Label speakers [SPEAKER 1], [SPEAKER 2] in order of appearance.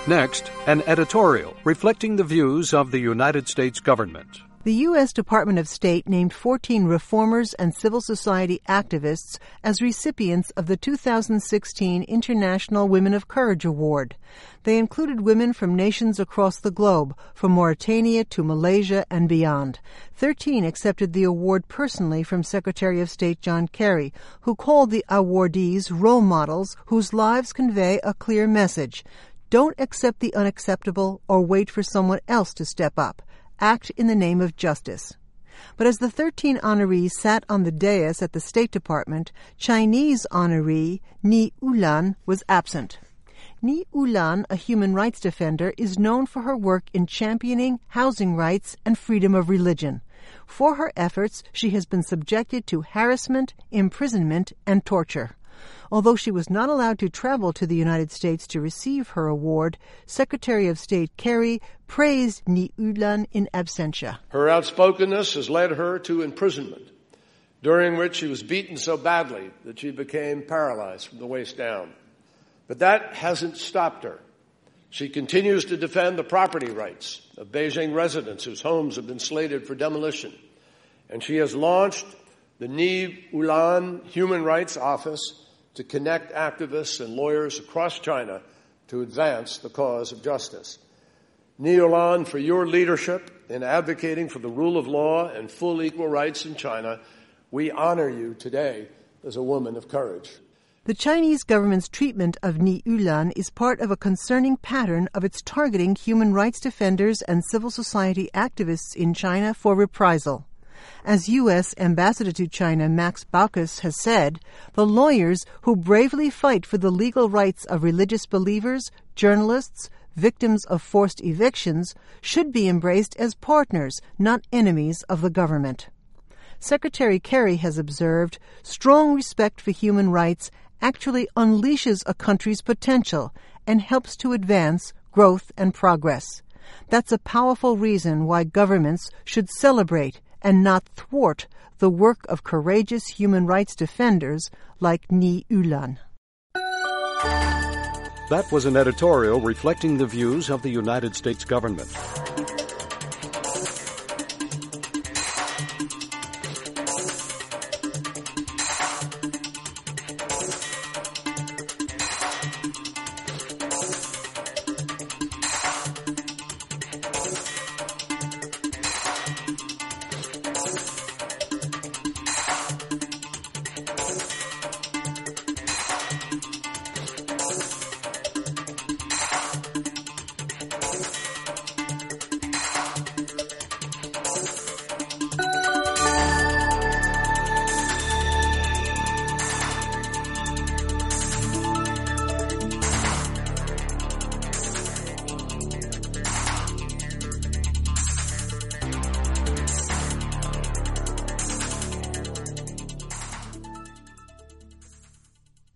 [SPEAKER 1] Next, an editorial reflecting the views of the United States government.
[SPEAKER 2] The U.S. Department of State named 14 reformers and civil society activists as recipients of the 2016 International Women of Courage Award. They included women from nations across the globe, from Mauritania to Malaysia and beyond. 13 accepted the award personally from Secretary of State John Kerry, who called the awardees role models whose lives convey a clear message. Don't accept the unacceptable or wait for someone else to step up. Act in the name of justice. But as the 13 honorees sat on the dais at the State Department, Chinese honoree Ni Ulan was absent. Ni Ulan, a human rights defender, is known for her work in championing housing rights and freedom of religion. For her efforts, she has been subjected to harassment, imprisonment, and torture. Although she was not allowed to travel to the United States to receive her award, Secretary of State Kerry praised Ni Ulan in absentia.
[SPEAKER 3] Her outspokenness has led her to imprisonment, during which she was beaten so badly that she became paralyzed from the waist down. But that hasn't stopped her. She continues to defend the property rights of Beijing residents whose homes have been slated for demolition. And she has launched the Ni Ulan Human Rights Office to connect activists and lawyers across China to advance the cause of justice. Ni Ulan, for your leadership in advocating for the rule of law and full equal rights in China, we honor you today as a woman of courage.
[SPEAKER 2] The Chinese government's treatment of Ni Ulan is part of a concerning pattern of its targeting human rights defenders and civil society activists in China for reprisal. As U.S. Ambassador to China Max Baucus has said, the lawyers who bravely fight for the legal rights of religious believers, journalists, victims of forced evictions should be embraced as partners, not enemies of the government. Secretary Kerry has observed, strong respect for human rights actually unleashes a country's potential and helps to advance growth and progress. That's a powerful reason why governments should celebrate and not thwart the work of courageous human rights defenders like Ni Ulan.
[SPEAKER 1] That was an editorial reflecting the views of the United States government.